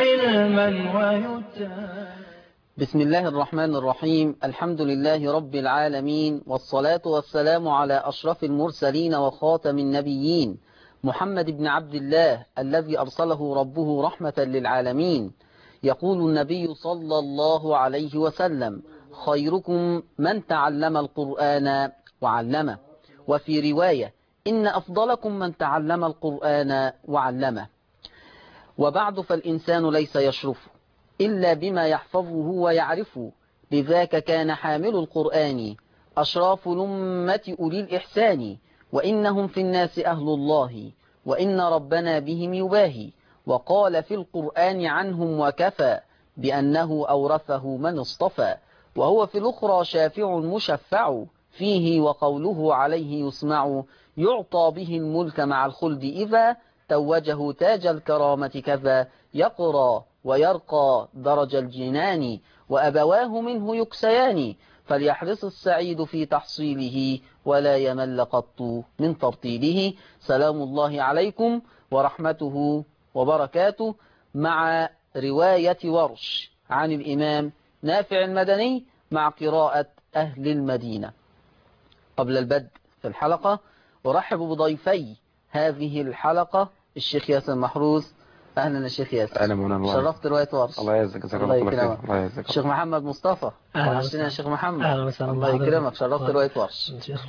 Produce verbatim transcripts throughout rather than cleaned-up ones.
علما ويتابع. بسم الله الرحمن الرحيم. الحمد لله رب العالمين، والصلاة والسلام على أشرف المرسلين وخاتم النبيين محمد بن عبد الله الذي أرسله ربه رحمة للعالمين. يقول النبي صلى الله عليه وسلم: خيركم من تعلم القرآن وعلمه. وفي رواية: إن أفضلكم من تعلم القرآن وعلمه. وبعد، فالإنسان ليس يشرف إلا بما يحفظه ويعرفه، لذاك كان حامل القرآن أشراف الأمة أولي الإحسان، وإنهم في الناس أهل الله، وإن ربنا بهم يباهي، وقال في القرآن عنهم وكفى بأنه أورثه من اصطفى، وهو في الأخرى شافع مشفع فيه، وقوله عليه يسمع، يعطى به الملك مع الخلد إذا توجه تاج الكرامة كذا، يقرى ويرقى درج الجنان، وأبواه منه يكسيان، فليحرص السعيد في تحصيله، ولا يمل قط من ترتيله. سلام الله عليكم ورحمته وبركاته، مع رواية ورش عن الإمام نافع المدني مع قراءة أهل المدينة. قبل البدء في الحلقة، أرحب بضيفي هذه الحلقة الشيخ ياسر محروس. أهلا يا شيخ ياسر. أهلا مولانا. شرفت رواية ورش. الله يعزك. جزاك الله الله خير. يكرمك. الله يعزك. الشيخ محمد مصطفى. وحشتنا يا شيخ محمد. أهلا وسهلا. الله يكرمك. شرفت رواية ورش.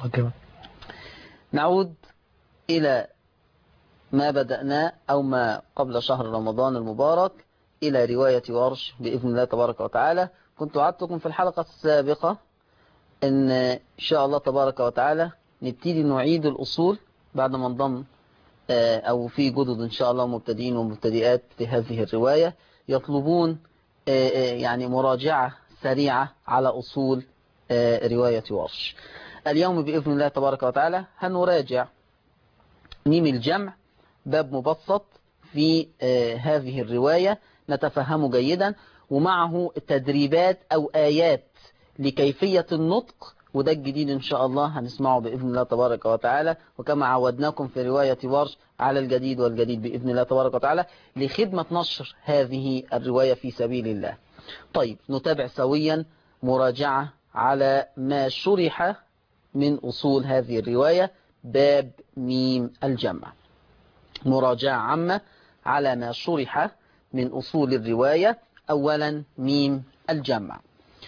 نعود إلى ما بدأناه أو ما قبل شهر رمضان المبارك، إلى رواية ورش بإذن الله تبارك وتعالى. كنت وعدتكم في الحلقة السابقة إن إن شاء الله تبارك وتعالى نبتدي نعيد الأصول بعد ما انضم أو في جدد إن شاء الله مبتدئين ومبتدئات في هذه الرواية يطلبون يعني مراجعة سريعة على أصول رواية ورش. اليوم بإذن الله تبارك وتعالى هنراجع ميم الجمع، باب مبسط في هذه الرواية نتفهمه جيدا، ومعه تدريبات أو آيات لكيفية النطق، وده الجديد إن شاء الله هنسمعه بإذن الله تبارك وتعالى، وكما عودناكم في رواية ورش على الجديد والجديد بإذن الله تبارك وتعالى لخدمة نشر هذه الرواية في سبيل الله. طيب، نتابع سويا مراجعة على ما شرح من أصول هذه الرواية، باب ميم الجمع. مراجعة عامة على ما شرح من أصول الرواية. أولا، ميم الجمع.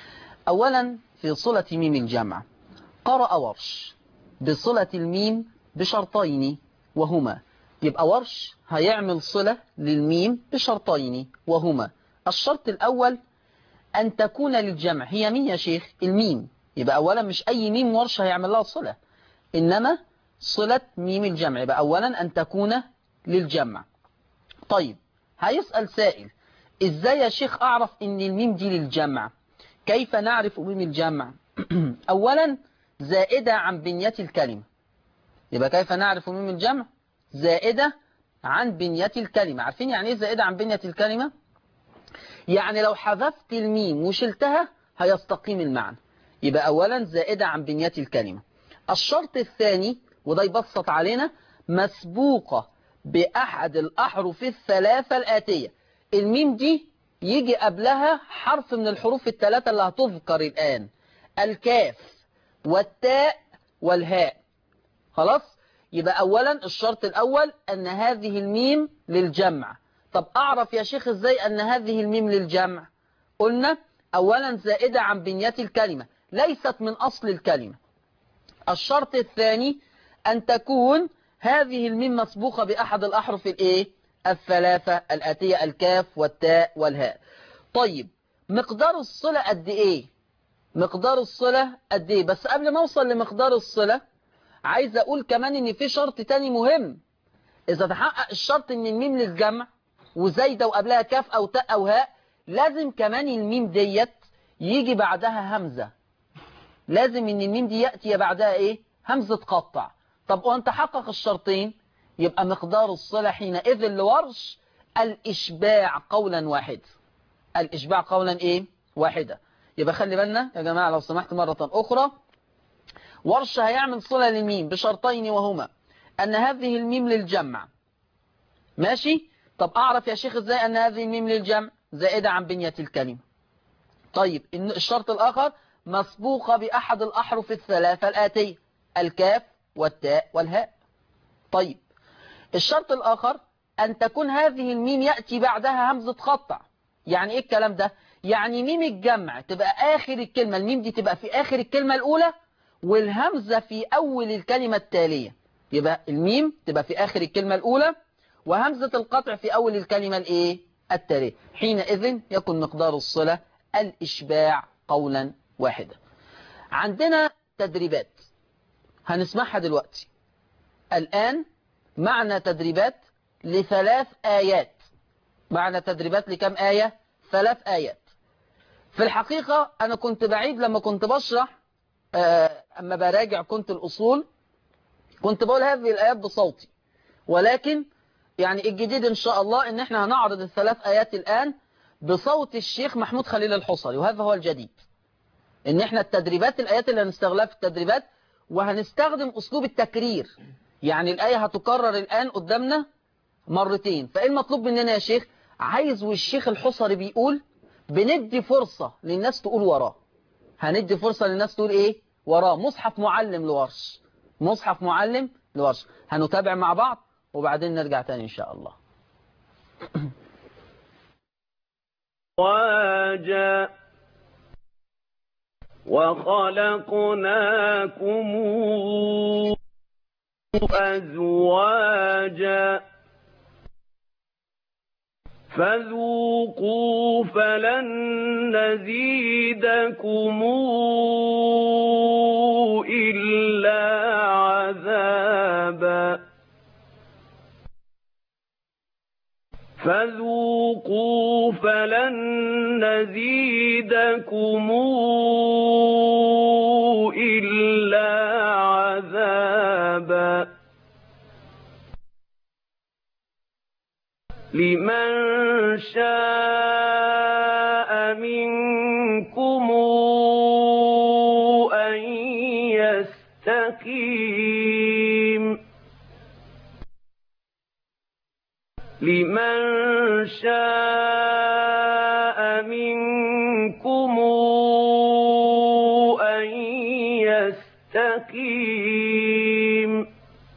أولا، في صلة ميم الجمع قرأ ورش بصلة الميم بشرطين وهما، يبقى ورش هيعمل صلة للميم بشرطين وهما: الشرط الأول أن تكون للجمع. هي مين يا شيخ؟ الميم. يبقى أولا مش أي ميم ورش هيعمل لها صلة، إنما صلة ميم الجمع. يبقى أولا أن تكون للجمع. طيب، هيسأل سائل: إزاي يا شيخ أعرف إن الميم دي للجمع؟ كيف نعرف ميم الجمع؟ أولا، زائدة عن بنية الكلمة. يبقى كيف نعرف ميم الجمع؟ زائدة عن بنية الكلمة. عارفين يعني إيه زائدة عن بنية الكلمة؟ يعني لو حذفت الميم وشلتها هيستقيم المعنى. يبقى أولا زائدة عن بنية الكلمة. الشرط الثاني، وده يبسط علينا، مسبوقة بأحد الأحرف الثلاثة الآتية. الميم دي يجي قبلها حرف من الحروف الثلاثة اللي هتذكر الآن: الكاف والتاء والهاء. خلاص؟ يبقى أولا الشرط الأول أن هذه الميم للجمع. طب أعرف يا شيخ إزاي أن هذه الميم للجمع؟ قلنا أولا زائدة عن بنية الكلمة، ليست من أصل الكلمة. الشرط الثاني أن تكون هذه الميم مسبوقة بأحد الأحرف الإيه؟ الثلاثة الآتية: الكاف والتاء والهاء. طيب، مقدار الصلة قد إيه؟ مقدار الصلة قد إيه؟ بس قبل ما أوصل لمقدار الصلة عايز أقول كمان إن في شرط تاني مهم. إذا تحقق الشرط إن الميم للجمع وزايدة وقبلها كاف أو تاء أو هاء، لازم كمان الميم ديت يجي بعدها همزة. لازم إن الميم دي يأتي بعدها إيه؟ همزة قطع. طب وأنت حقق الشرطين، يبقى مقدار الصلة حينئذ لورش الإشباع قولا واحد. الإشباع قولا إيه؟ واحدة. يبقى خلي بالنا يا جماعة لو سمحت مرة أخرى، ورش هيعمل صلة للميم بشرطين وهما أن هذه الميم للجمع، ماشي، طب أعرف يا شيخ إزاي أن هذه الميم للجمع زائدة عن بنية الكلمة؟ طيب الشرط الآخر مسبوقة بأحد الأحرف الثلاثة الآتية، الكاف والتاء والهاء. طيب الشرط الآخر أن تكون هذه الميم يأتي بعدها همزة قطع. يعني إيه الكلام ده؟ يعني ميم الجمع تبقى آخر الكلمة، الميم دي تبقى في آخر الكلمة الأولى والهمزة في أول الكلمة التالية. يبقى الميم تبقى في آخر الكلمة الأولى وهمزة القطع في أول الكلمة الإيه؟ التالية. حينئذ يكون مقدار الصلة الإشباع قولا واحدا. عندنا تدريبات هنسمعها دلوقتي. الآن معنى تدريبات لثلاث آيات. معنى تدريبات لكم آية؟ ثلاث آيات. في الحقيقة أنا كنت بعيد لما كنت بشرح، أما براجع كنت الأصول كنت بقول هذه الآيات بصوتي، ولكن يعني الجديد إن شاء الله إن احنا هنعرض الثلاث آيات الآن بصوت الشيخ محمود خليل الحصري، وهذا هو الجديد. إن احنا التدريبات الآيات اللي هنستغلها في التدريبات وهنستخدم أسلوب التكرير. يعني الآية هتكرر الآن قدامنا مرتين، فإيه المطلوب مننا يا شيخ؟ عايز والشيخ الحصري بيقول بندي فرصة للناس تقول وراه. هندي فرصة للناس تقول إيه؟ وراه. مصحف معلم لورش، مصحف معلم لورش. هنتابع مع بعض وبعدين نرجع تاني إن شاء الله. واجا وخلقناكم أزواجا فذوقوا فلن نزيدكم إلا عذابا فذوقوا فلن نزيدكم إلا عذابا لمن شاء منكم أن يستقيم لمن شاء منكم أن يستقيم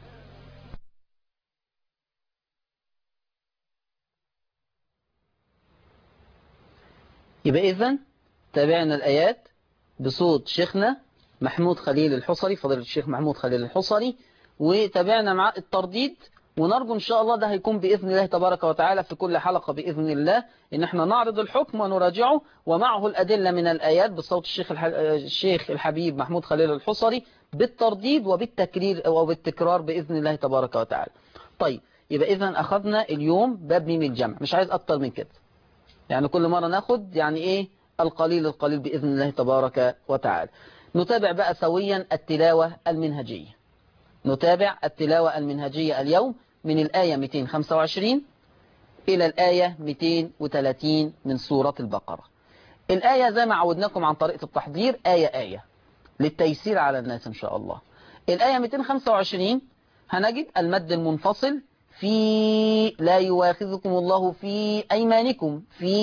يبقى إذن تابعنا الآيات بصوت شيخنا محمود خليل الحصري، فضيلة الشيخ محمود خليل الحصري، وتابعنا مع الترديد. ونرجو إن شاء الله ده هيكون بإذن الله تبارك وتعالى في كل حلقة بإذن الله إن احنا نعرض الحكم ونراجعه ومعه الأدلة من الآيات بصوت الشيخ الح... الشيخ الحبيب محمود خليل الحصري بالترديد وبالتكرير وبالتكرار بإذن الله تبارك وتعالى. طيب يبقى إذن أخذنا اليوم باب ميم الجمع، مش عايز أكتر من كده. يعني كل مرة ناخد يعني إيه القليل القليل بإذن الله تبارك وتعالى. نتابع بقى سويا التلاوة المنهجية. نتابع التلاوة المنهجية اليوم من الآية مئتين وخمسة وعشرين إلى الآية مئتين وثلاثين من سورة البقرة. الآية زي ما عودناكم عن طريقة التحضير آية آية للتيسير على الناس إن شاء الله. الآية مئتين وخمسة وعشرين هنجد المد المنفصل في لا يواخذكم الله في أيمانكم في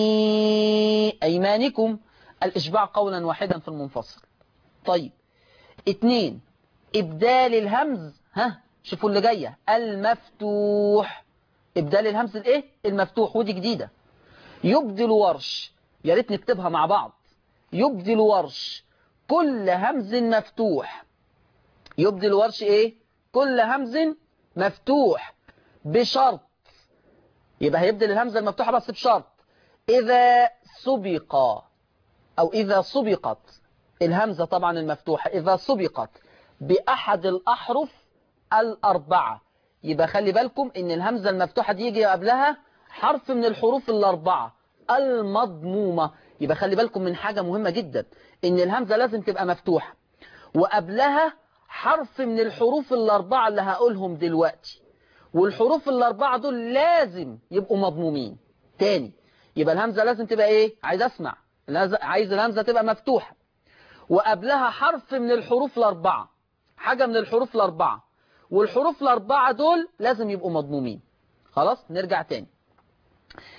أيمانكم الإشباع قولا واحدا في المنفصل. طيب اتنين إبدال الهمز، ها شوفوا اللي جاية المفتوح، إبدال الهمز الإيه المفتوح، ودي جديدة. يبدل ورش، يا ريت نكتبها مع بعض. يبدل ورش كل همز مفتوح. يبدل ورش إيه كل همز مفتوح بشرط، يبقى هيبدل الهمزة المفتوحة بس بشرط إذا سبق أو إذا سبقت الهمزة طبعا المفتوحة إذا سبقت بأحد الأحرف الأربعة. يبقى خلي بالكم إن الهمزة المفتوحة دي يجي قبلها حرف من الحروف الأربعة المضمومة. يبقى خلي بالكم من حاجة مهمة جدا، إن الهمزة لازم تبقى مفتوحة وقبلها حرف من الحروف الأربعة اللي هقولهم دلوقتي، والحروف الأربعة دول لازم يبقوا مضمومين. تاني يبقى الهمزة لازم تبقى إيه؟ عايز أسمع، عايز الهمزة تبقى مفتوحة وقبلها حرف من الحروف الأربعة، حاجة من الحروف الأربعة، والحروف الأربعة دول لازم يبقوا مضمومين. خلاص نرجع تاني.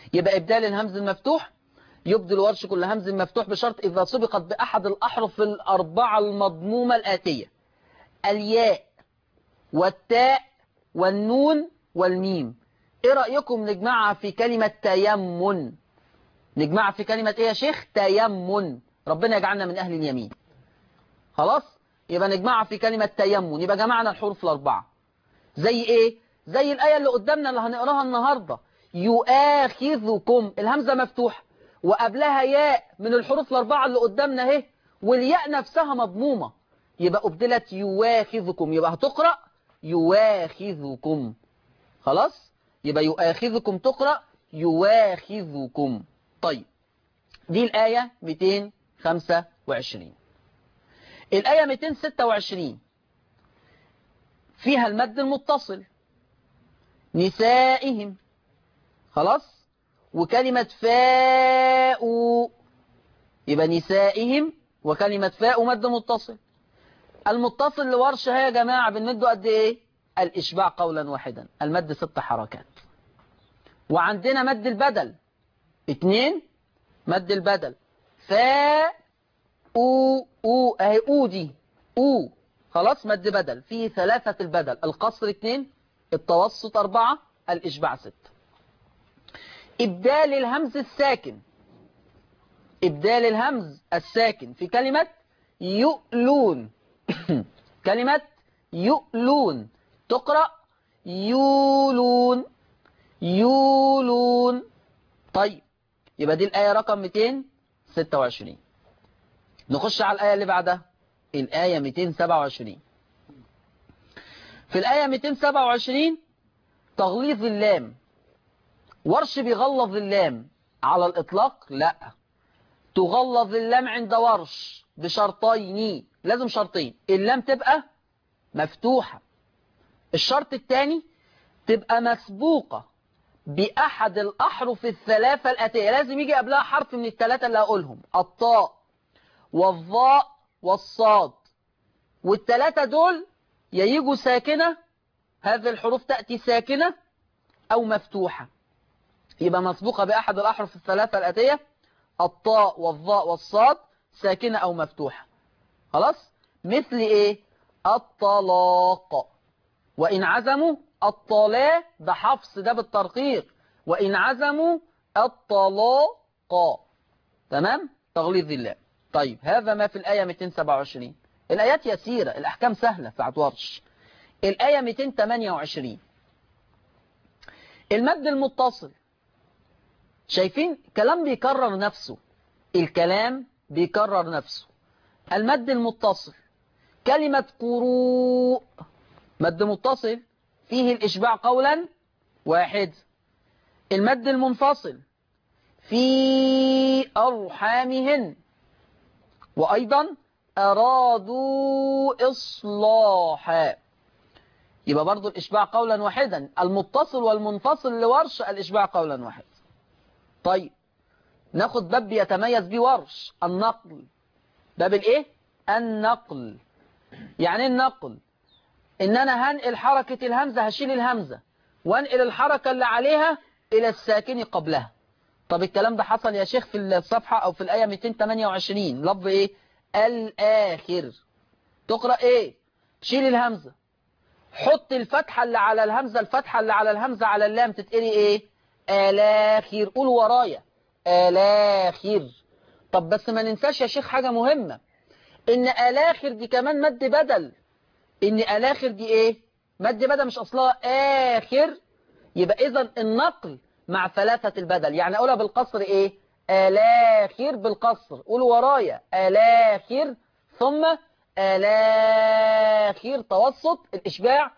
يبقى إبدال الهمز المفتوح يبدل ورش كل همز مفتوح بشرط إذا سبقت بأحد الأحرف الأربعة المضمومة الآتية: الياء والتاء والنون والميم. إيه رأيكم نجمعها في كلمة تيمن؟ نجمعها في كلمة إيه يا شيخ؟ تيمن. ربنا يجعلنا من أهل اليمين. خلاص؟ يبقى نجمعها في كلمة تيمن، يبقى جمعنا الحروف الأربعة. زي إيه؟ زي الآية اللي قدامنا اللي هنقراها النهاردة: يؤاخذكم، الهمزة مفتوحة وقبلها ياء من الحروف الأربعة اللي قدامنا اهي، والياء نفسها مضمومة، يبقى أبدلت يواخذكم، يبقى هتقرأ يواخذكم. خلاص؟ يبقى يؤاخذكم تقرأ يواخذكم. طيب، دي الآية مئتين وخمسة وعشرين. الآية مئتين وستة وعشرين فيها المد المتصل: نسائهم. خلاص؟ وكلمة فاء، يبقى نسائهم وكلمة فاء مد متصل. المتصل لورش يا جماعة بنمده قد ايه؟ الإشباع قولا واحدا، المد ست حركات. وعندنا مد البدل اتنين، مد البدل فاء او او اهي او دي او. خلاص؟ مد بدل فيه ثلاثة البدل: القصر اتنين، التوسط أربعة، الإشباع ست. إبدال الهمز الساكن، إبدال الهمز الساكن في كلمة يؤلون. كلمة يؤلون تقرأ يولون يولون. طيب، يبقى دي الآية رقم مئتين وستة وعشرين. نخش على الآية اللي بعدها، الآية مئتين وسبعة وعشرين. في الآية مئتين وسبعة وعشرين تغليظ اللام. ورش بيغلظ اللام على الإطلاق؟ لا، تغلظ اللام عند ورش بشرطين، لازم شرطين: اللام تبقى مفتوحة، الشرط الثاني تبقى مسبوقة بأحد الأحرف الثلاثة الآتية، لازم يجي قبلها حرف من الثلاثة اللي هقولهم: الطاء والظاء والصاد. والثلاثة دول يا يجوا ساكنة، هذه الحروف تأتي ساكنة أو مفتوحة، يبقى مسبوقة بأحد الأحرف الثلاثة الآتية: الطاء والظاء والصاد، ساكنة أو مفتوحة. خلاص؟ مثل إيه؟ الطلاق. وإن عزموا الطلاق، ده حفص ده بالترقيق، وإن عزموا الطلاق. تمام؟ تغليظ اللام. طيب، هذا ما في الآية مئتين وسبعة وعشرين. الآيات يسيرة، الأحكام سهلة في ورش. الآية مئتين وثمانية وعشرين، المد المتصل. شايفين كلام بيكرر نفسه، الكلام بيكرر نفسه. المد المتصل: كلمة قروء، مد متصل فيه الإشباع قولا واحد. المد المنفصل: في أرحامهن، وأيضا أرادوا إصلاحا، يبقى برضو الإشباع قولا واحدا. المتصل والمنفصل لورش الإشباع قولا واحد. طيب، ناخد باب يتميز بيه ورش: النقل. باب الايه؟ النقل. يعني النقل ان انا هنقل حركة الهمزة، هشيل الهمزة وانقل الحركة اللي عليها الى الساكن قبلها. طب الكلام ده حصل يا شيخ في الصفحة او في الآية مئتين وثمانية وعشرين، لفظ ايه؟ الآخر. تقرأ ايه؟ شيل الهمزة، حط الفتحة اللي على الهمزة، الفتحة اللي على الهمزة على اللام تتقري ايه؟ آلاخر. قول ورايا آلاخر. طب بس ما ننساش يا شيخ حاجة مهمة، ان آلاخر دي كمان مد بدل. ان آلاخر دي ايه؟ مد بدل، مش اصلها آخر. يبقى اذا النقل مع ثلاثة البدل، يعني اقولها بالقصر ايه؟ آلاخر بالقصر. قول ورايا آلاخر، ثم آلاخر توسط الإشباع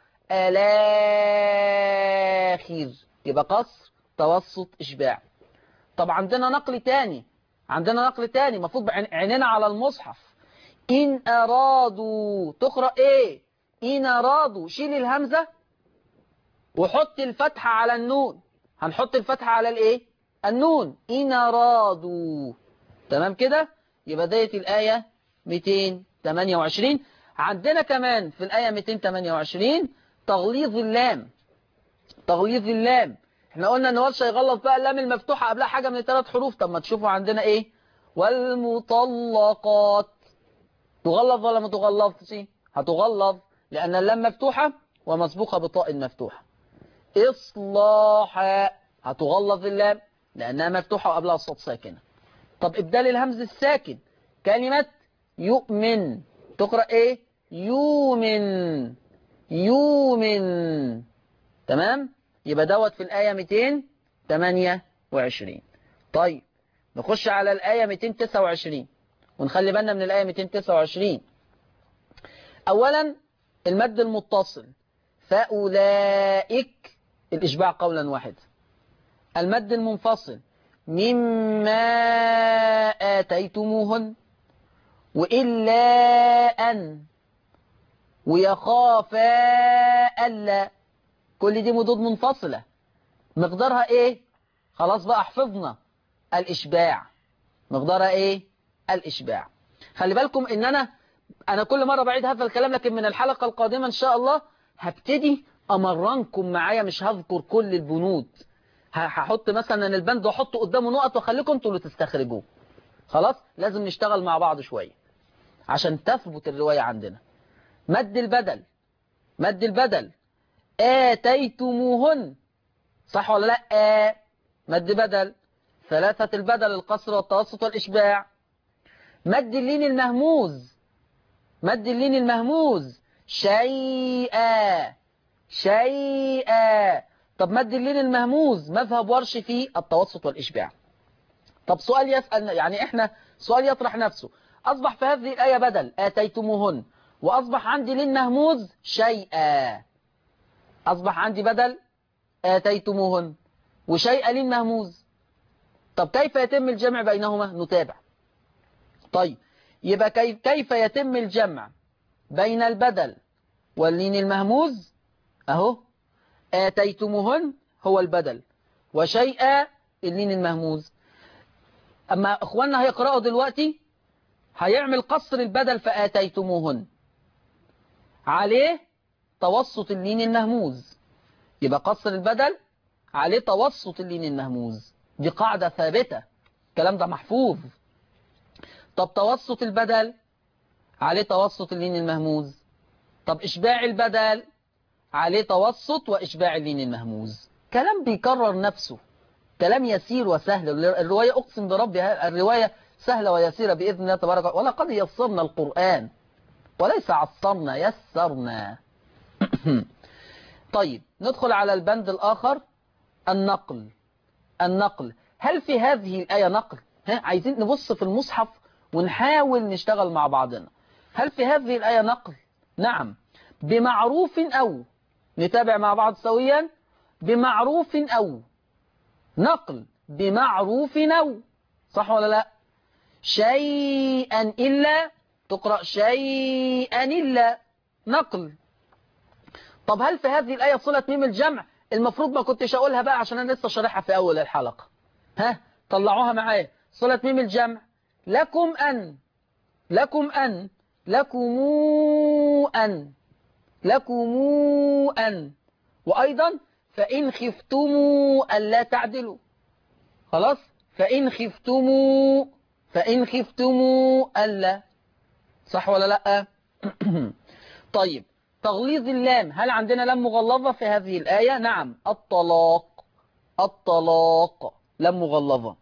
آلاخر، يبقى قصر توسط إشباع. طب عندنا نقل تاني، عندنا نقل تاني مفروض عيننا على المصحف: إن أرادوا. تقرأ إيه؟ إن أرادوا. شيل الهمزة وحط الفتحة على النون. هنحط الفتحة على الإيه؟ النون. إن أرادوا. تمام كده؟ يبقى ديت الآية مئتين وثمانية وعشرين. عندنا كمان في الآية مئتين وثمانية وعشرين تغليظ اللام. تغليظ اللام احنا قلنا ان ورش يغلط بقى اللام المفتوحة قبلها حاجة من الثلاث حروف. طب ما تشوفوا عندنا ايه؟ والمطلقات تغلظ ولا ما تغلظش؟ هتغلظ لأن اللام مفتوحة ومسبوقة بطاء مفتوحة. إصلاحا هتغلظ اللام لأنها مفتوحة وقبلها الصوت ساكنة. طب إبدال الهمز الساكن كلمة يؤمن تقرأ إيه؟ يؤمن يؤمن. تمام؟ يبقى دوت في الآية مئتين وثمانية وعشرين. طيب نخش على الآية مئتين وتسعة وعشرين ونخلي بالنا من الآية مئتين وتسعة وعشرين. أولا المد المتصل فأولئك الإشباع قولا واحدا. المد المنفصل مما آتيتموهن وإلا أن ويخافا ألا، كل دي مدود منفصلة مقدارها إيه؟ خلاص بقى حفظنا الإشباع. مقدارها إيه؟ الإشباع. خلي بالكم إن أنا أنا كل مرة بعيد هذا الكلام، لكن من الحلقة القادمة إن شاء الله هبتدي أمرنكم معايا، مش هذكر كل البنود، هحط مثلا البند واحطه قدامه نقط واخليكم انتوا اللي تستخرجوه. خلاص لازم نشتغل مع بعض شوية عشان تثبت الرواية عندنا. مد البدل مد البدل آتيتموهن صح ولا لا؟ آ مد بدل ثلاثة البدل القصر والتوسط والإشباع. مد اللين المهموز مد اللين المهموز شيئا شيئا. طب مد اللين المهموز مذهب ورش فيه التوسط والإشباع. طب سؤال يسأل يعني احنا سؤال يطرح نفسه، أصبح في هذه الآية بدل آتيتموهن وأصبح عندي لين مهموز شيئا، أصبح عندي بدل آتيتموهن وشيئا لين مهموز. طب كيف يتم الجمع بينهما؟ نتابع. طيب يبقى كيف, كيف يتم الجمع بين البدل واللين المهموز؟ أهو آتيتموهن هو البدل وشيئا اللين المهموز. أما إخواننا هيقرأوا دلوقتي هيعمل قصر البدل فآتيتموهن عليه توسط اللين المهموز، يبقى قصر البدل عليه توسط اللين المهموز. دي قاعدة ثابتة، الكلام ده محفوظ. طب توسط البدل عليه توسط اللين المهموز. طب إشباع البدل عليه توسط وإشباع اللين المهموز. كلام بيكرر نفسه، كلام يسير وسهل. الرواية أقسم بربي الرواية سهلة ويسيرة بإذن الله تبارك وتعالى. ولقد يسرنا القرآن وليس عصرنا يسرنا. طيب ندخل على البند الآخر النقل. النقل هل في هذه الآية نقل؟ ها عايزين نبص في المصحف ونحاول نشتغل مع بعضنا. هل في هذه الآية نقل؟ نعم. بمعروف أو نتابع مع بعض سويا. بمعروف أو نقل بمعروف أو صح ولا لا؟ شيئا إلا تقرأ شيئا إلا نقل. طب هل في هذه الآية صلة ميم الجمع؟ المفروض ما كنتش أقولها بقى عشان أنا لسه شارحها في أول الحلقة. ها طلعوها معايا. صلة ميم الجمع لكم أن لكم أن لكم أن لكم أن وأيضا فإن خفتموا ألا تعدلوا. خلاص فإن خفتموا فإن خفتموا ألا صح ولا لا؟ طيب تغليظ اللام هل عندنا لام مغلظة في هذه الآية؟ نعم. الطلاق الطلاق لام مغلظة.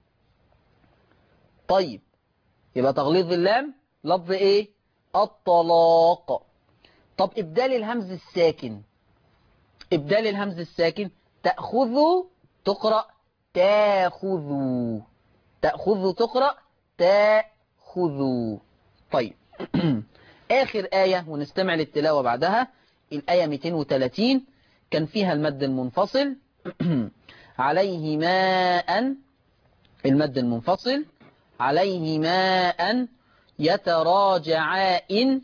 طيب يبقى تغليظ اللام لفظ ايه؟ الطلاق. طب إبدال الهمز الساكن إبدال الهمز الساكن تأخذوا تقرأ تأخذوا تأخذوا تقرأ تأخذوا. طيب آخر آية ونستمع للتلاوة بعدها الآية مئتين وثلاثين كان فيها المد المنفصل عليه ماء المد المنفصل عليه ماء يتراجعان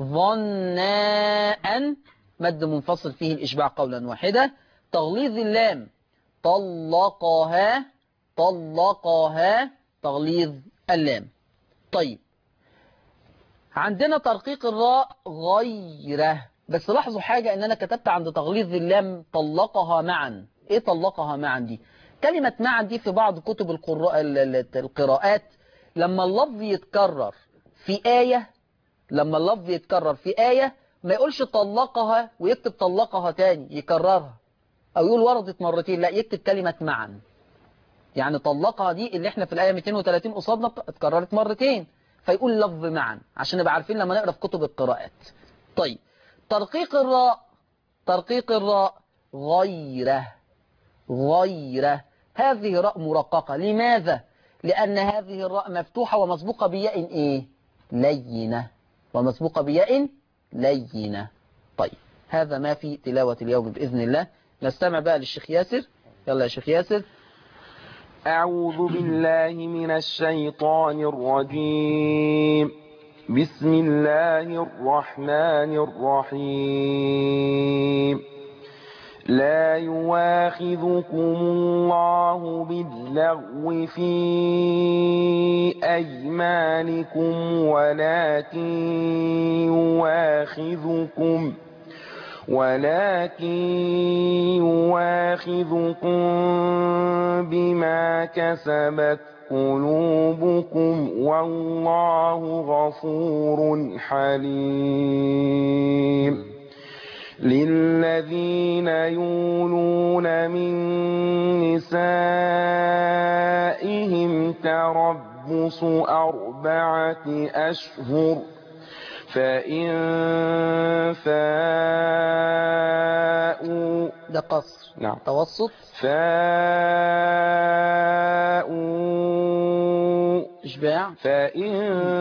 ظناء مد منفصل فيه الإشباع قولا واحدة. تغليظ اللام طلقها طلقها تغليظ اللام. طيب عندنا ترقيق الراء غيره، بس لاحظوا حاجة ان انا كتبت عند تغليظ اللام طلقها معا ايه طلقها معا دي؟ كلمة معا دي في بعض كتب القراء القراءات لما اللفظ يتكرر في آية، لما اللفظ يتكرر في آية ما يقولش طلقها ويكتب طلقها تاني يكررها، او يقول وردت مرتين، لا يكتب كلمة معا. يعني طلقها دي اللي احنا في الآية مئتين وثلاثين قصادنا اتكررت مرتين، فيقول لفظ معا عشان نبقى عارفين لما نقرأ في كتب القراءات. طيب ترقيق الراء، ترقيق الراء غيره، غيره، هذه راء مرققة. لماذا؟ لأن هذه الراء مفتوحة ومسبوقة بياء ايه؟ لينة، ومسبوقة بياء لينة. طيب هذا ما في تلاوة اليوم بإذن الله. نستمع بقى للشيخ ياسر. يلا يا شيخ ياسر. أعوذ بالله من الشيطان الرجيم. بسم الله الرحمن الرحيم. لا يواخذكم الله باللغو في أيمانكم ولكن يواخذكم ولكن يواخذكم بما كسبت قلوبكم والله غفور حليم. للذين يولون من نسائهم تربص أربعة أشهر فإن فاءوا ده قصر. نعم. توسط. فاءوا إشباع. فإن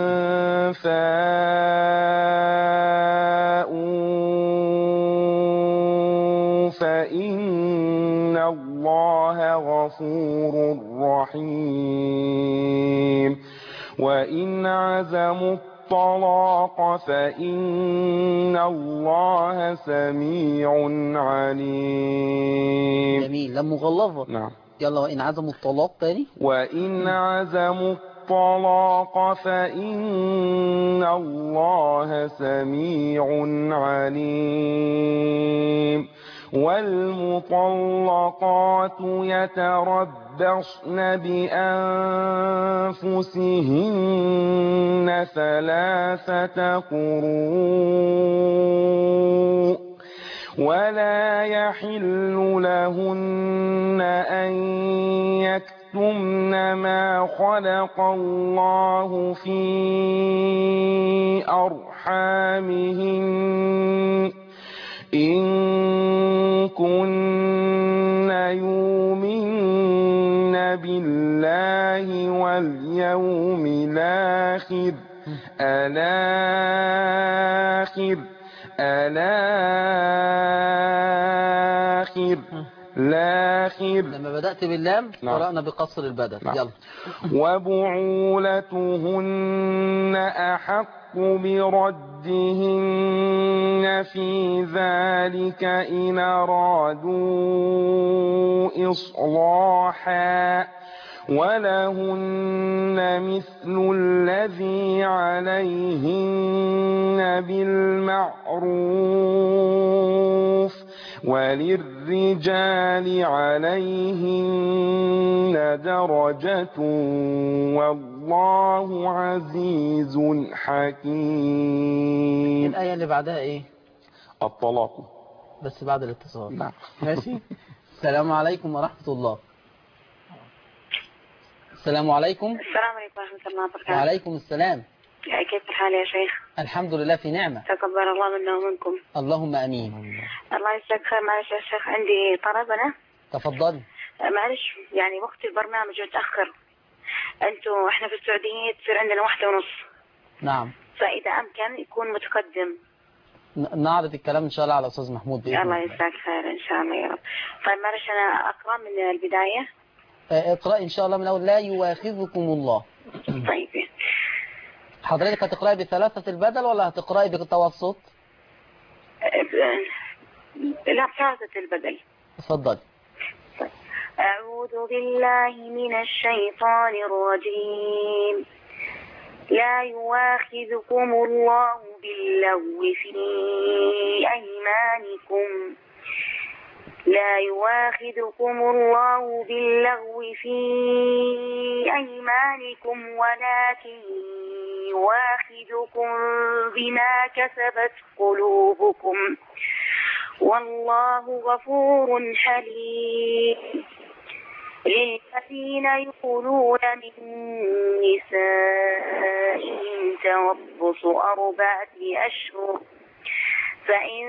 فاءوا فإن الله غفور رحيم. وإن عزموا الطلاق فإن الله سميع عليم. جميل. لم مغلظة. نعم. يلا وإن عزموا الطلاق تاني. وإن عزموا الطلاق فإن الله سميع عليم. والمطلقات يتربصن بأنفسهن ثلاثة قروء ولا يحل لهن أن يكتمن ما خلق الله في أرحامهن إن كن يؤمن بالله واليوم الآخر الآخر الآخر الآخر. لما بدأت باللام نعم. قرأنا بقصر البدل. نعم. يلا. وبعولتهن أحق بردهن في ذلك إن أرادوا إصلاحا ولهن مثل الذي عليهن بالمعروف وللرجال عليهن درجة والله عزيز حكيم. الآية اللي بعدها إيه؟ الطلاق. بس بعد الاتصال. نعم. ماشي. السلام عليكم ورحمة الله. السلام عليكم. السلام عليكم ورحمة الله وبركاته. وعليكم السلام. كيف الحال يا شيخ؟ الحمد لله في نعمة. تقبل الله منا ومنكم. اللهم أمين. الله يجزاك خير. معلش يا شيخ عندي طلب أنا. تفضل. معلش يعني وقت البرنامج متأخر. أنتوا إحنا في السعودية تصير عندنا واحدة ونص. نعم. فإذا أمكن يكون متقدم. نعرض الكلام إن شاء الله على أستاذ محمود بإذن الله. الله يجزاك خير إن شاء الله يا رب. طيب معلش أنا أقرأ من البداية. اقرأ إن شاء الله من أول. لا يواخذكم الله. طيب. حضرتك هتقرأي بثلاثة البدل ولا هتقرأي بالتوسط؟ لا ثلاثة البدل. اتفضل. أعوذ بالله من الشيطان الرجيم. لا يواخذكم الله باللغو في أيمانكم لا يواخذكم الله باللغو في أيمانكم ولكن يواخذكم بما كسبت قلوبكم والله غفور حليم. للذين يقولون من نسائهم تربص أربعة أشهر فإن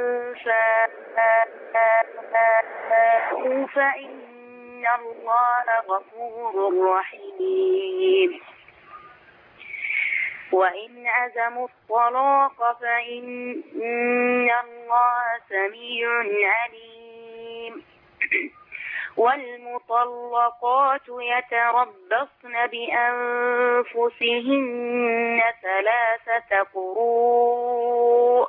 فاءوا فإن الله غفور رحيم. وإن عزموا الطلاق فإن الله سميع عليم. والمطلقات يتربصن بأنفسهن ثلاثة قروء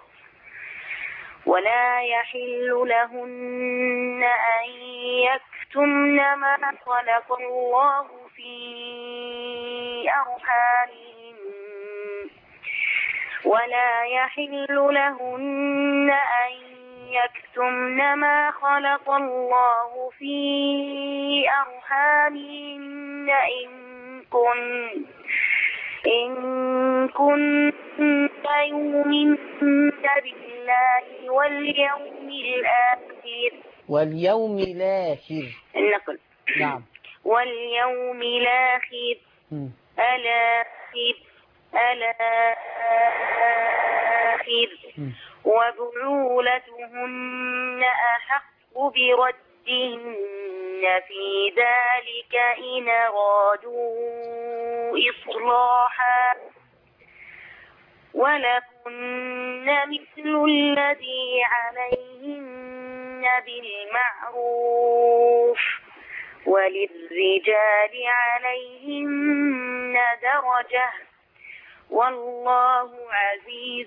ولا يحل لهن أن يكتمن ما خلق الله في أرحامهن ولا يحل لهن أن يكتمن ما خلق الله في أرحامهن إن كن إن كنت يؤمن بالله واليوم الآخر واليوم الآخر النقل نعم واليوم الآخر م. الآخر الآخر وبعولتهن أحق بردهن في ذلك إن أرادوا إصلاحا ولهن مثل الذي عليهن بالمعروف وللرجال عليهن درجة والله عزيز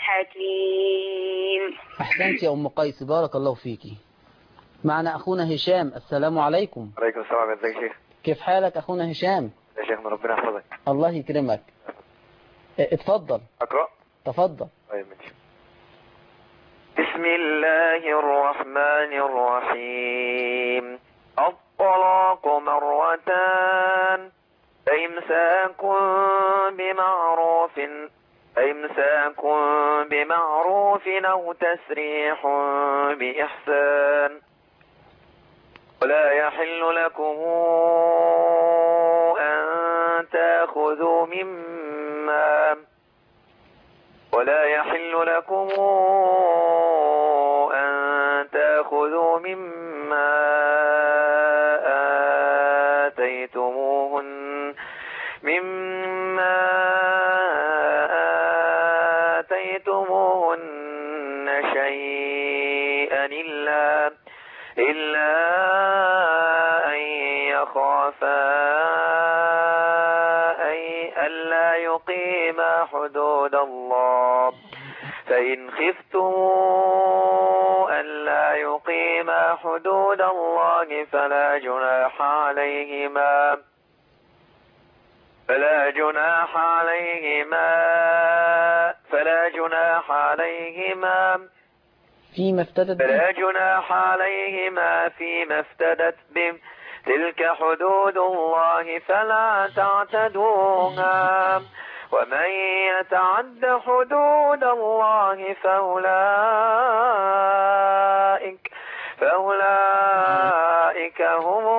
حكيم. أحسنت يا أم قيس بارك الله فيك. معنا أخونا هشام. السلام عليكم. عليكم السلام. ازيك يا شيخ؟ كيف حالك أخونا هشام؟ يا شيخنا ربنا يحفظك. الله يكرمك. اتفضل. أقرأ؟ تفضل. طيب ماشي. بسم الله الرحمن الرحيم. الطلاق مرتان إمساك بمعروف إمساك بمعروف أو تسريح بإحسان ولا يحل لكم أن تأخذوا مما ولا يحل لكم أن تأخذوا مما آتيتموهن مما آتيتموهن شيئا إلا إلا أن يخافا أي ألا يقيما حدود الله فإن خفتم ألا يقيما حدود الله فلا جناح عليهما فلا جناح عليهما فلا جناح عليهما فيما افتدت فلا جناح عليهما فيما افتدت به تلك حدود الله فلا تعتدوها ومن يتعد حدود الله فأولئك فأولئك هم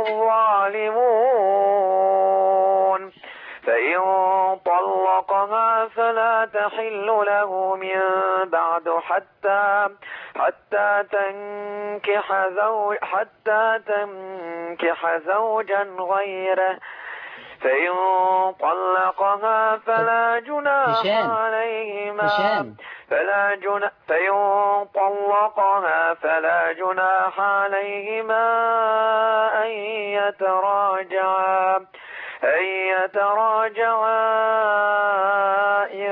الظالمون. فإن طلقها فلا تحل له من بعد حتى حتى تنكح زوج حتى تنكح زوجا غيره فإن طلقها فلا جناح عليهما فلا جناح فإن طلقها فلا جناح عليهما أن يتراجعا أن يتراجعا إن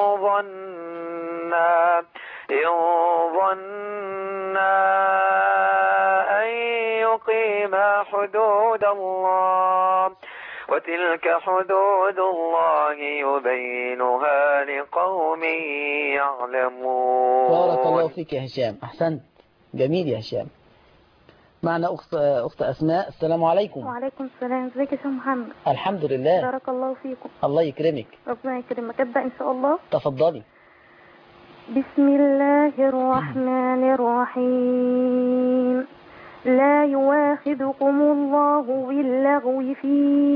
ظنا إن ظنا أن يقيما حدود الله وتلك حدود الله يبينها لقوم يعلمون. بارك الله فيك يا هشام. أحسنت. جميل يا هشام. معنا أخت أخت أسماء. السلام عليكم. وعليكم السلام. ازيك يا شيخ محمد؟ الحمد لله. بارك الله فيكم. الله يكرمك. ربنا يكرمك. ابدا ان شاء الله. تفضلي. بسم الله الرحمن الرحيم. لا يواخذكم الله باللغو في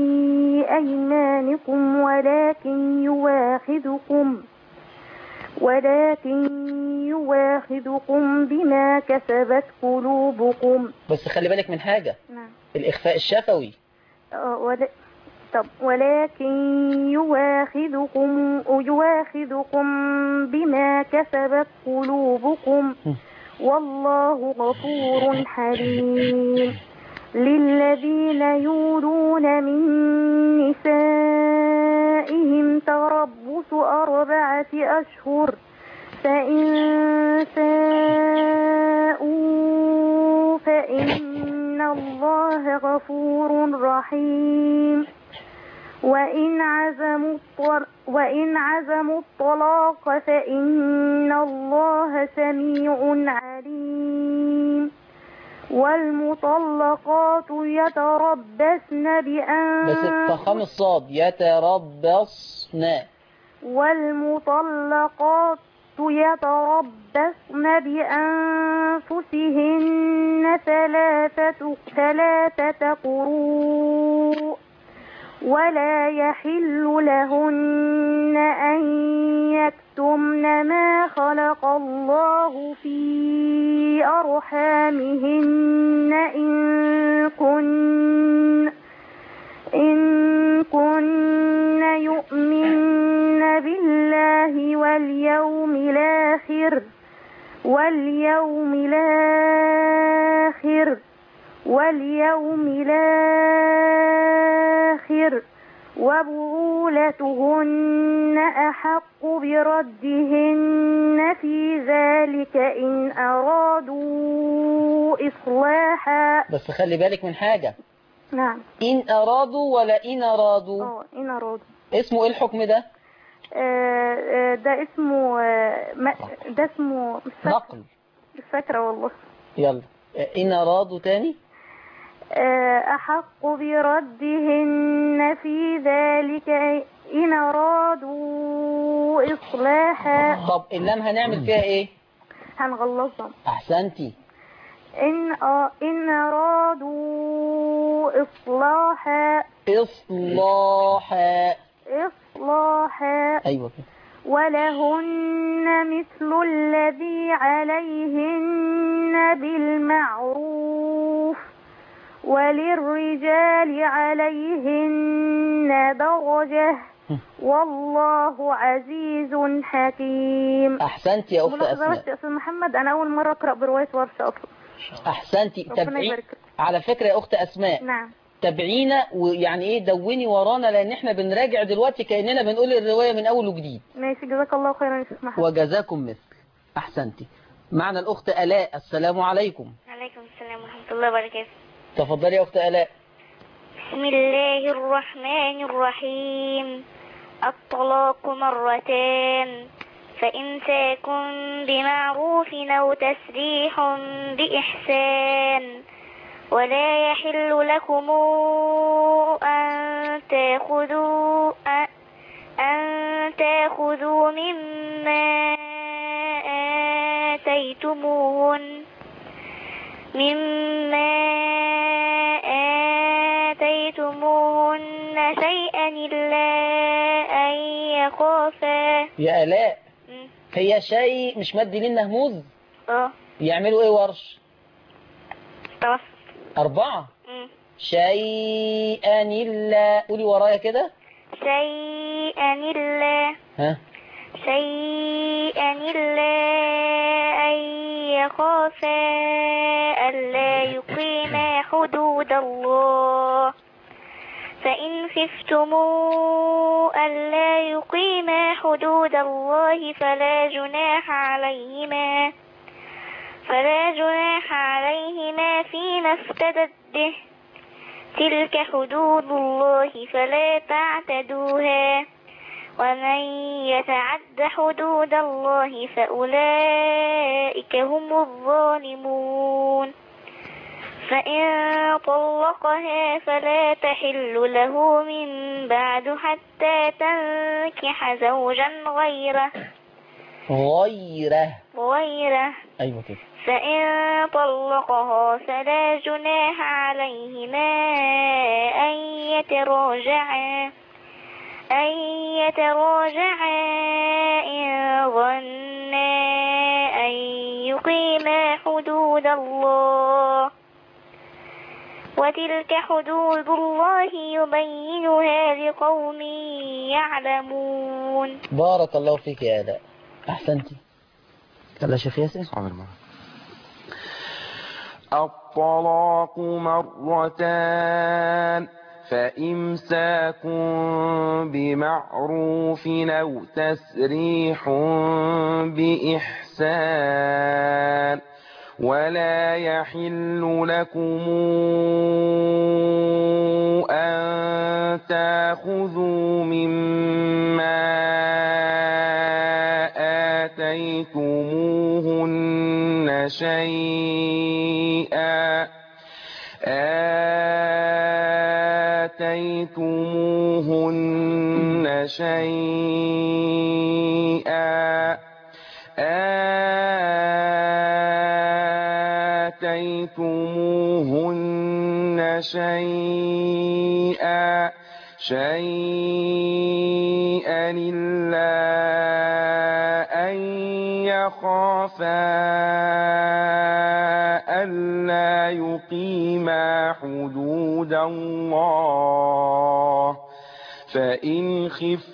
أيمانكم ولكن يواخذكم ولكن يواخذكم بما كسبت قلوبكم. بس خلي بالك من حاجة. نعم. الإخفاء الشفوي. آه، ولا... طب ولكن يواخذكم يواخذكم بما كسبت قلوبكم والله غفور حليم. للذين يولون من نسائهم تربص أربعة أشهر فإن فاءوا فإن الله غفور رحيم. وإن عزموا وإن عزموا الطلاق فإن الله سميع عليم. والمطلقات يتربصن بأن بس الفخام الصاد يتربصن. والمطلقات يتربصن بأنفسهن ثلاثة ثلاثة قروء ولا يحل لهن أن يكتمن ما خلق الله في أرحامهن إن كن إن كن يؤمن بالله واليوم الآخر واليوم الآخر واليوم الآخر وبعولتهن أحق بردهن في ذلك إن أرادوا إصلاحا. بس خلي بالك من حاجة. نعم. إن أرادوا ولا إن أرادوا؟ اه إن أرادوا. اسمه إيه الحكم ده؟ آه آه ده اسمه آه ده اسمه مش فاكرة. نقل. مش فاكرة والله. يلا إن أرادوا تاني. أحق بردهن في ذلك إن أرادوا إصلاحا. طب اللام هنعمل فيها إيه؟ هنغلظهم. أحسنتي. إن إن أرادوا إصلاحا. إصلاحا. إصلاحا. أيوة كده. ولهن مثل الذي عليهن بالمعروف وللرجال عليهن درجة والله عزيز حكيم. أحسنتي يا أخت أسماء. يا أستاذ محمد أنا أول مرة أقرأ برواية ورشة أصلا. أحسنتي. تابعين على فكرة يا أخت أسماء. نعم. تابعينا ويعني إيه دوني ورانا لأن إحنا بنراجع دلوقتي كأننا بنقول الرواية من أول وجديد. ماشي جزاك الله خيرا يا أستاذ محمد. وجزاكم مثل. أحسنتي. معنا الأخت آلاء. السلام عليكم. عليكم السلام ورحمة الله وبركاته. تفضلي يا أخت آلاء. بسم الله الرحمن الرحيم. الطلاق مرتان فإمساك بمعروف أو تسريح بإحسان ولا يحل لكم أن تأخذوا أن تأخذوا مما آتيتموهن مما آتيتموهن شيئا إلا أن يخافا. يا آلاء هي شيء مش مادي لنا هموز. اه يعملوا ايه ورش؟ طبعا أربعة. شيئا إلا. قولي ورايا كده. شيئا إلا. ها شيئا إلا أن يخافا ألا يقيما حدود الله فإن خفتموا ألا يقيما حدود الله فلا جناح عليهما فلا جناح عليهما فيما افتدت به تلك حدود الله فلا تعتدوها ومن يتعد حدود الله فأولئك هم الظالمون. فإن طلقها فلا تحل له من بعد حتى تنكح زوجا غيره غيره غيره أيوة كده. فإن طلقها فلا جناح عليهما أن يتراجعا أن يتراجعا إن ظنا أن يقيما حدود الله وتلك حدود الله يبينها لقوم يعلمون. بارك الله فيك يا آلاء، أحسنتي. يلا شيخ ياسين. الطلاق مرتان فإمساك بمعروف أو تسريح بإحسان ولا يحل لكم أن تأخذوا مما آتيتموهن شيئا آتيتموهن شيئا آتيتموهن شيئا شيئا إلا أن يخافا ألا يقيما حدود الله فإن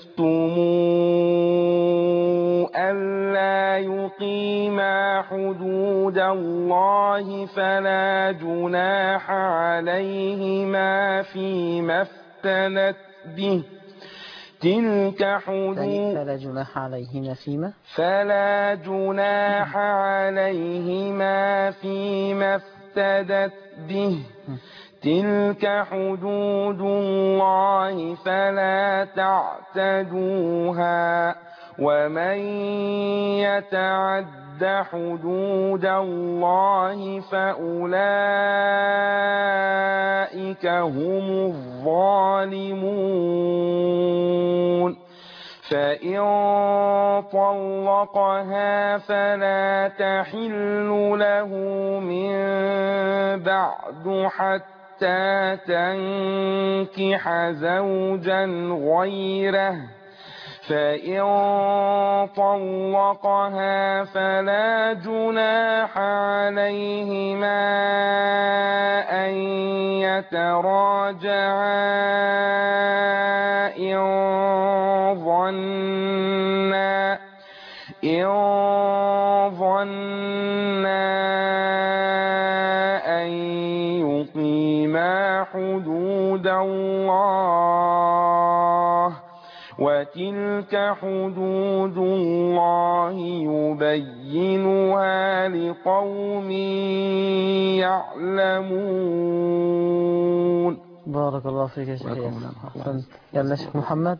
خفتموا ألا يقيما حدود الله فلا جناح عليهما فيما افتدت به تلك حدود فلا جناح عليهما فيما فلا جناح عليهما فيما افتدت به تلك حدود الله فلا تعتدوها ومن يتعد حدود الله فأولئك هم الظالمون. فإن طلقها فلا تحل له من بعد حتى تنكح زوجا غيره فإن طلقها فلا جناح عليهما أن يتراجعا إن ظنا إن ظنا أن يقيما حدود الله وتلك حدود الله يبينها لقوم يعلمون. بارك الله فيك يا شيخ ياسين. أحسنت. يلا شيخ محمد.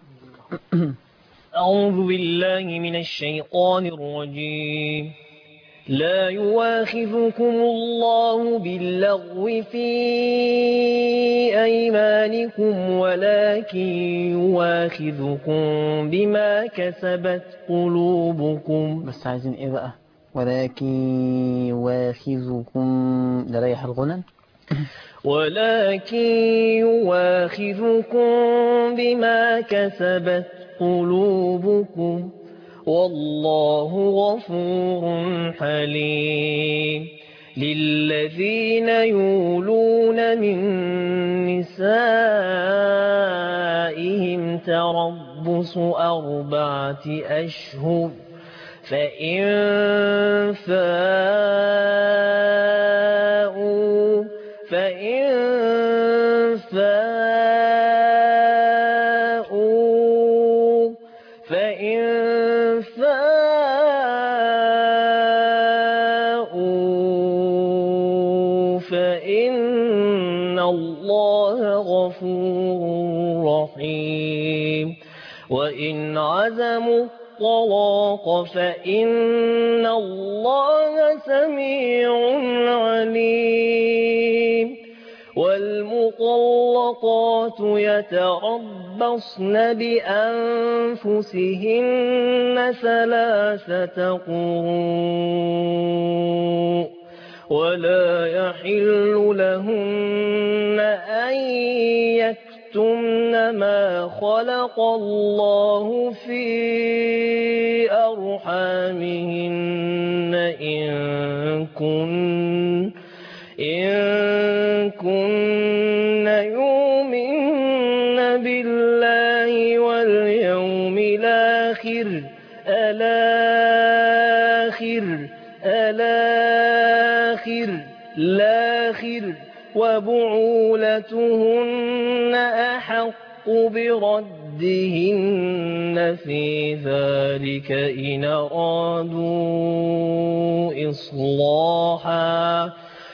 أعوذ بالله من الشيطان الرجيم. لا يواخذكم الله باللغو في أيمانكم ولكن يواخذكم بما كسبت قلوبكم. بس عايزين ايه بقى؟ ولكن يواخذكم نريح الغنى. ولكن يواخذكم بما كسبت قلوبكم والله غفور حليم. للذين يولون من نسائهم تربص أربعة أشهر فإن فاءوا فإن فاءوا فإن فاءوا فإن الله غفور رحيم. وإن عزموا الطلاق فإن الله سميع عليم. المطلقات يتربصن بأنفسهن ثلاثة قروء ولا يحل لهن أن يكتمن ما خلق الله في أرحامهن إن كن إن كن يؤمن بالله واليوم الآخر الآخر الآخر الآخر وبعولتهن أحق بردهن في ذلك إن أرادوا إصلاحا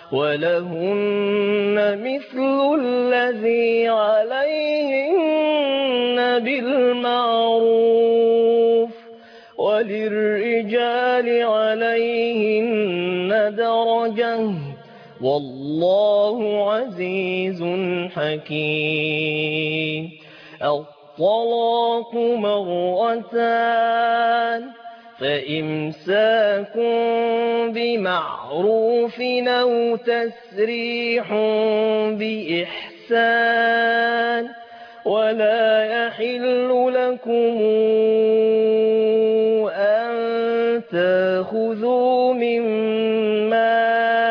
ولهن مثل الذي عليهن بالمعروف وللرجال عليهن درجة والله عزيز حكيم. الطلاق مرتان فإمساك بمعروف أو تسريح بإحسان ولا يحل لكم أن تأخذوا مما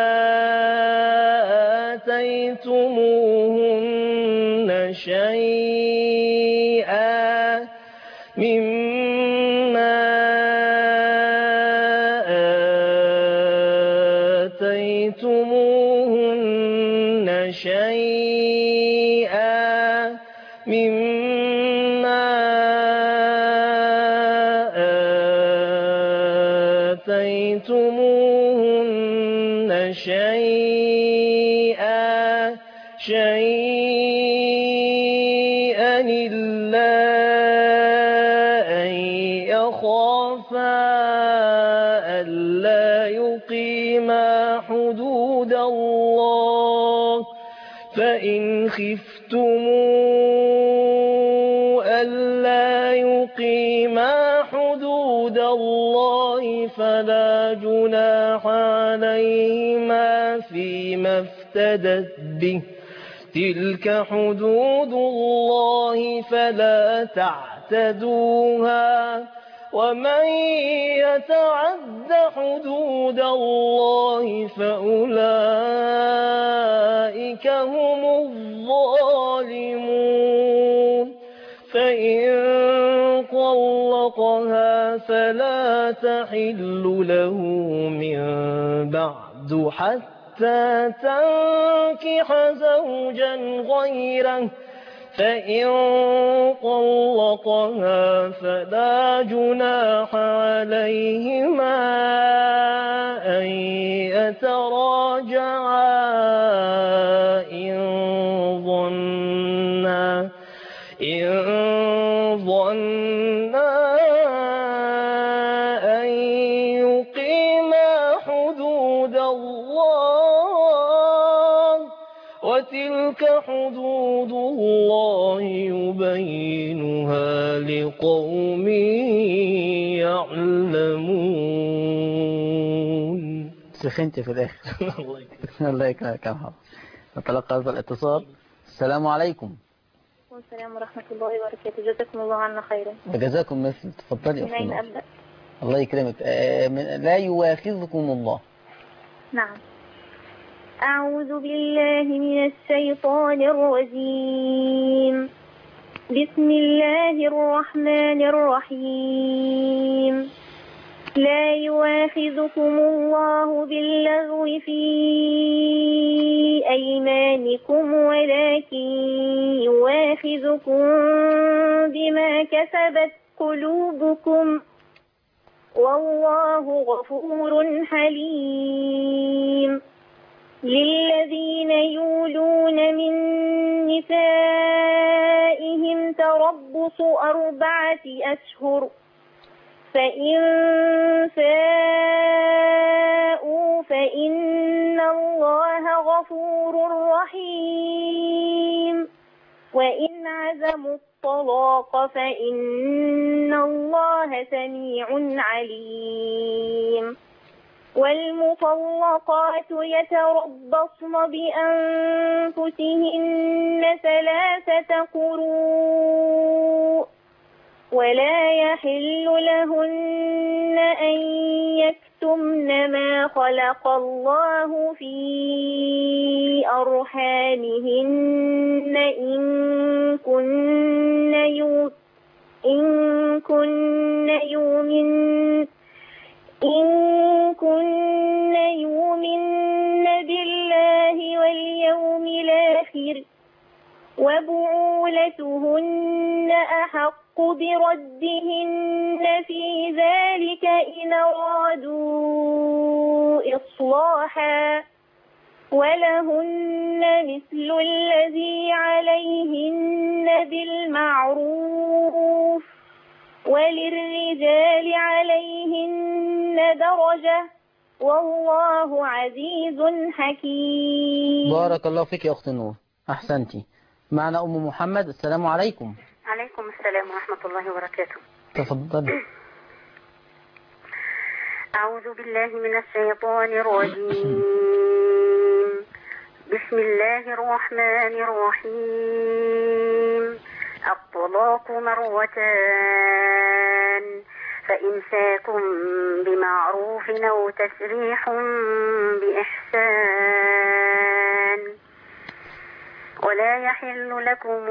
آتيتموهن شيئا مما آتيتموهن شيئا مما آتيتموهن شيئا شيئا إلا أن يخافا ألا يقيما حدود الله فإن خفتموا ألا يقيما حدود الله فلا جناح عليهما فيما افتدت به تلك حدود الله فلا تعتدوها ومن يتعد حدود الله فأولئك هم الظالمون. فإن طلقها فلا تحل له من بعد حتى تنكح زوجا غيره فإن طلقها فلا جناح عليهما أن يتراجعا إن ظنا إن ظنا أن يقيما حدود الله وتلك حدود الله يبينها لقوم يعلمون. سخنت في الآخر. الله يكرمك يا محمد. نتلقى هذا الاتصال. السلام عليكم. والسلام ورحمة الله وبركاته. جزاكم الله عنا خيرا. وجزاكم مثل. تفضلي يا من أين أختي. أبدأ؟ الله يكرمك. آه، من- لا يواخذكم الله. نعم. أعوذ بالله من الشيطان الرجيم. بسم الله الرحمن الرحيم. لا يواخذكم الله باللغو في أيمانكم ولكن يواخذكم بما كسبت قلوبكم والله غفور حليم. للذين يولون من نسائهم تربص أربعة أشهر فإن فاءوا فإن الله غفور رحيم. وإن عزموا الطلاق فإن الله سميع عليم والمطلقات يتربصن بأنفسهن ثلاثة قروء ولا يحل لهن أن يكتمن ما خلق الله في أرحامهن إن كن يو إن كن يؤمن إن كن يؤمن بالله واليوم الآخر وبعولتهن أحق بردهن في ذلك إن أرادوا إصلاحا ولهن مثل الذي عليهن بالمعروف وللرجال عليهن درجة والله عزيز حكيم. بارك الله فيك يا أخت نور، أحسنتي. معنا أم محمد. السلام عليكم. عليكم السلام ورحمة الله وبركاته. تفضل. أعوذ بالله من الشيطان الرجيم. بسم الله الرحمن الرحيم. الطلاق مرتان فإمساك بمعروف أو تسريح بإحسان ولا يحل لكم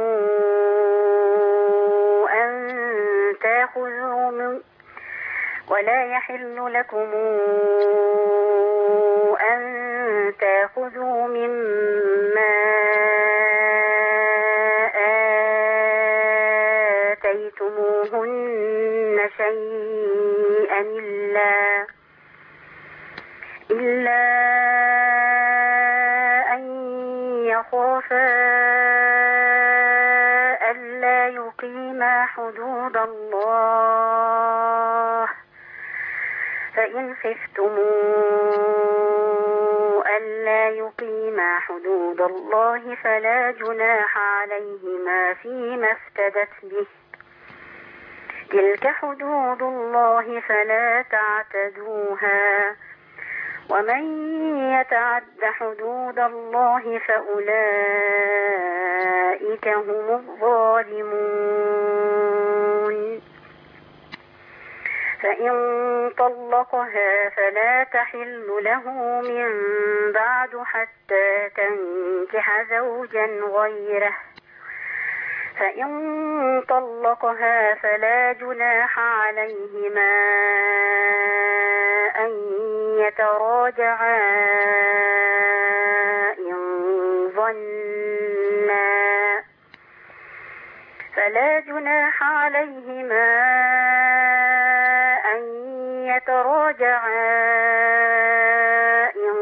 أن تأخذوا من ولا يحل لكم أن تأخذوا مما آتيتموهن شيئا إلا إلا أن يخافا ألا يقيما حدود الله فإن خفتموا ألا يقيما حدود الله فلا جناح عليهما فيما افتدت به تلك حدود الله فلا تعتدوها ومن يتعد حدود الله فأولئك هم الظالمون. فإن طلقها فلا تحل له من بعد حتى تنكح زوجا غيره فإن طلقها فلا جناح عليهما أن يتراجعا إن ظنا فلا جناح عليهما أن يتراجعا إن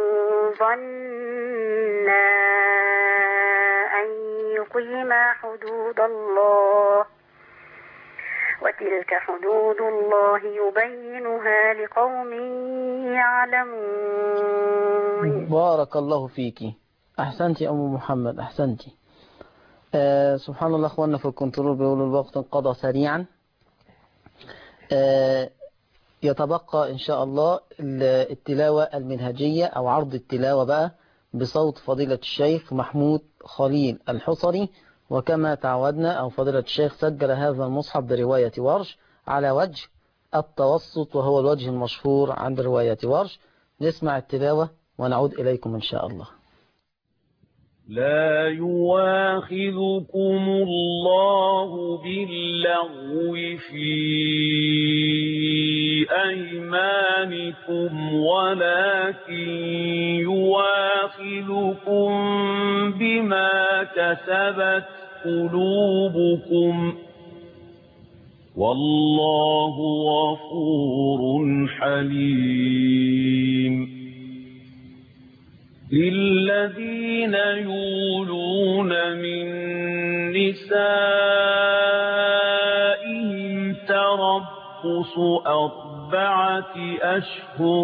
ظنا أن يقيما حدود الله وتلك حدود الله يبينها لقوم يعلمون. بارك الله فيكي، أحسنتي أم محمد، أحسنتي. آه سبحان الله، أخواننا في الكنترول بيقولوا الوقت انقضى سريعا. آه يتبقى إن شاء الله التلاوة المنهجية أو عرض التلاوة بقى بصوت فضيلة الشيخ محمود خليل الحصري، وكما تعودنا أو فضيلة الشيخ سجل هذا المصحف برواية ورش على وجه التوسط، وهو الوجه المشهور عند رواية ورش. نسمع التلاوة ونعود إليكم إن شاء الله. لا يواخذكم الله باللغو في أيمانكم ولكن يواخذكم بما كسبت قلوبكم والله غفور حليم. للذين يولون من نسائهم تربص أربعة أشهر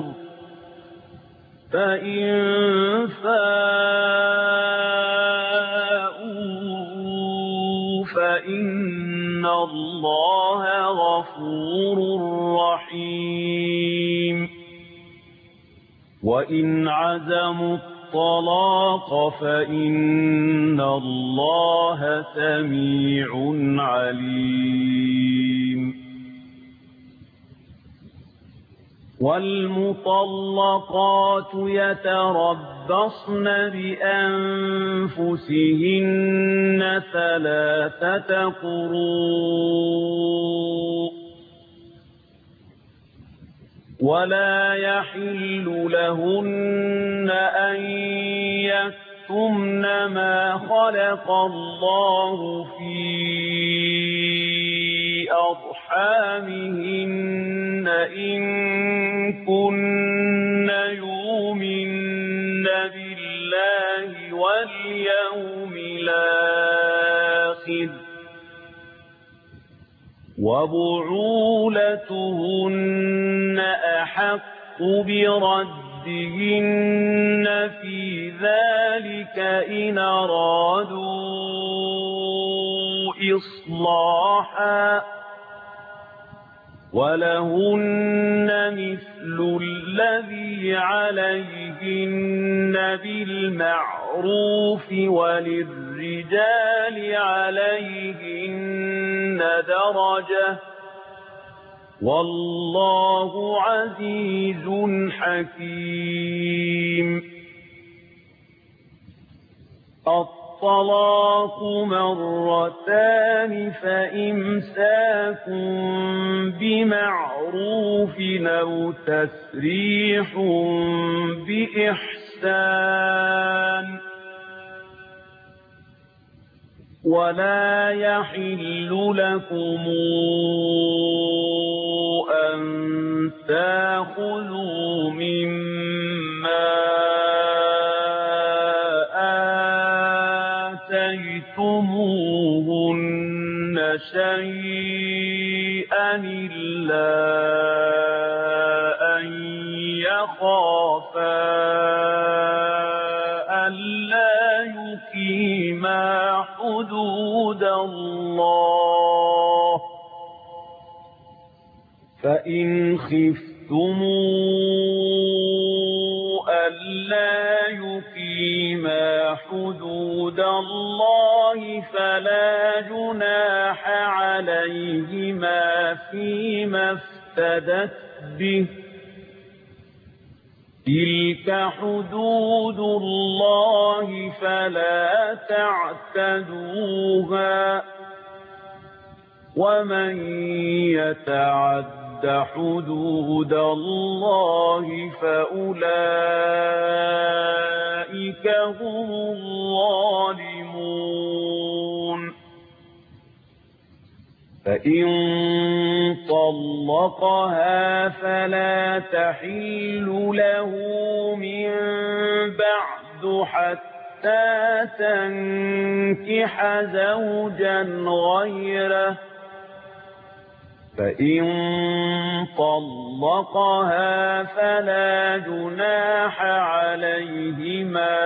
فإن فاءوا إن الله غفور رحيم وإن عزموا الطلاق فإن الله سميع عليم والمطلقات يتربصن بأنفسهن ثلاثة قروء ولا يحل لهن أن يكتمن ما خلق الله في أرحامهن إن كن يؤمن بالله واليوم الآخر وبعولتهن أحق بردهن في ذلك إن أرادوا إصلاحا ولهن مثل الذي عليهن بالمعروف وللرجال عليهن درجة والله عزيز حكيم الطلاق مرتان فإمساك بمعروف أو تسريح بإحسان ولا يحل لكم أن تأخذوا مما آتيتموهن شيئا إلا أن يخافا ألا يقيما حدود الله فإن خفتم ألا يقيما حدود الله فلا جناح عليهما فيما افتدت به تلك حدود الله فلا تعتدوها ومن يتعد حدود الله فأولئك هم الظالمون فإن طلقها فلا تحل له من بعد حتى تنكح زوجا غيره فإن طلقها فلا جناح عليهما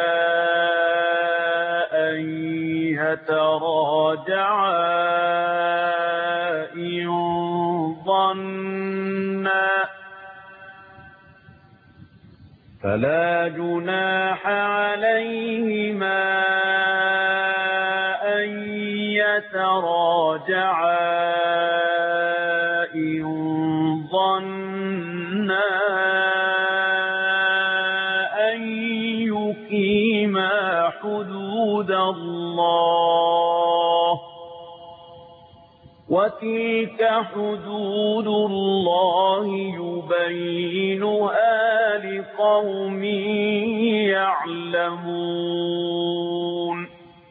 أن يتراجعا إن ظنا فلا جناح عليهما أن يتراجعا إن ظنا أن يقيما حدود الله وتلك حدود الله يبينها لقوم يعلمون.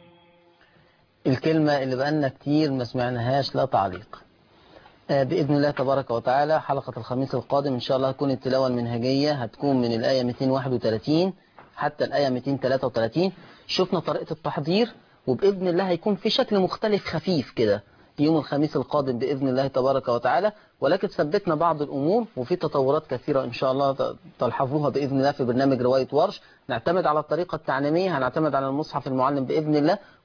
الكلمة اللي بقالنا كتير ما سمعناهاش لا تعليق. بإذن الله تبارك وتعالى حلقة الخميس القادم إن شاء الله هتكون التلاوة المنهجية، هتكون من الآية مئتين وواحد وثلاثين حتى الآية مئتين وثلاثة وثلاثين. شفنا طريقة التحضير، وبإذن الله هيكون في شكل مختلف خفيف كده يوم الخميس القادم بإذن الله تبارك وتعالى، ولكن ثبتنا بعض الأمور وفي تطورات كثيرة إن شاء الله تلحظوها بإذن الله في برنامج رواية ورش. نعتمد على الطريقة التعليمية، هنعتمد على المصحف المعلم بإذن الله،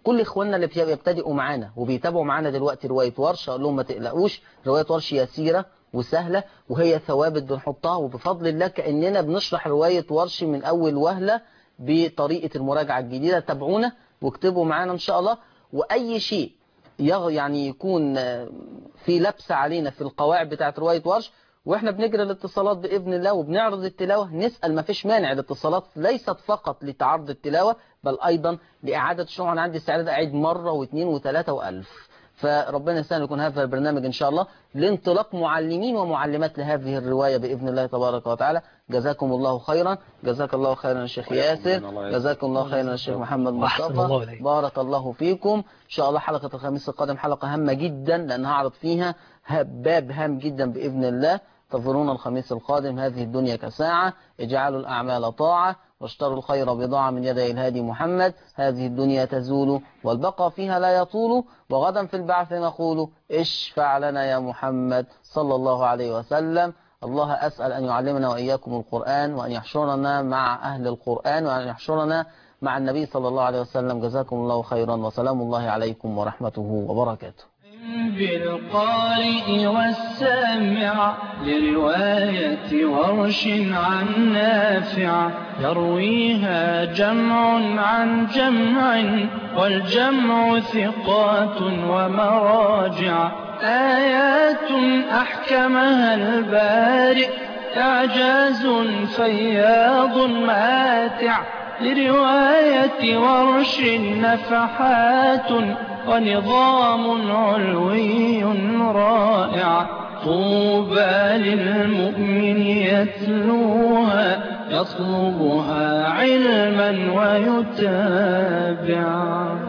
كل إخواننا اللي بيبتدئوا معانا وبيتابعوا معانا دلوقتي رواية ورش أقول لهم ما تقلقوش، رواية ورش يسيرة وسهلة وهي ثوابت بنحطها، وبفضل الله كأننا بنشرح رواية ورش من أول وهلة بطريقة المراجعة الجديدة. تابعونا واكتبوا معانا إن شاء الله. وأي شيء يعني يكون في لبسة علينا في القواعد بتاعت رواية ورش واحنا بنجري الاتصالات بإذن الله وبنعرض التلاوة نسأل، ما فيش مانع. الاتصالات ليست فقط لتعرض التلاوة بل أيضا لإعادة الشروع. أنا عندي استعداد أعيد مرة واثنين وثلاثة وألف. فربنا يسهل يكون هذا البرنامج إن شاء الله لانطلاق معلمين ومعلمات لهذه الرواية بإذن الله تبارك وتعالى. جزاكم الله خيرا. جزاك الله خيرا يا شيخ ياسر. جزاكم الله خيرا يا شيخ محمد مصطفى. بارك الله فيكم. إن شاء الله حلقة الخميس القادم حلقة هامة جدا لأن هعرض فيها باب هام جدا بإذن الله. انتظرونا الخميس القادم. هذه الدنيا كساعة، اجعلوا الأعمال طاعة واشتروا الخير بضاعة من يدي الهادي محمد. هذه الدنيا تزول والبقى فيها لا يطول، وغدا في البعث نقول اشفع لنا يا محمد صلى الله عليه وسلم. الله أسأل أن يعلمنا وإياكم القرآن وأن يحشرنا مع أهل القرآن وأن يحشرنا مع النبي صلى الله عليه وسلم. جزاكم الله خيرا وسلام الله عليكم ورحمته وبركاته. بالقارئ والسامع لرواية ورش عن نافع، يرويها جمع عن جمع والجمع ثقات ومراجع، آيات أحكمها البارئ إعجاز فياض ماتع، لرواية ورش نفحات ونظام علوي رائع، طوبى للمؤمن يتلوها يطلبها علما ويتابع.